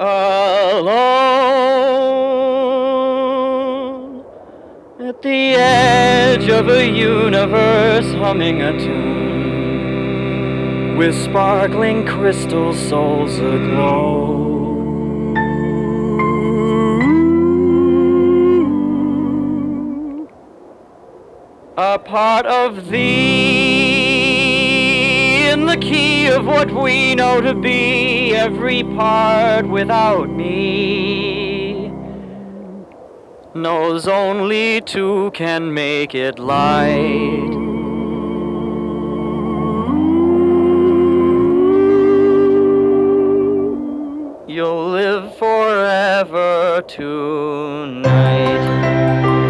Alone at the edge of a universe humming a tune with sparkling crystal souls aglow. A part of thee in the key of what we know to be every part without me knows only two can make it light. You'll live forever tonight.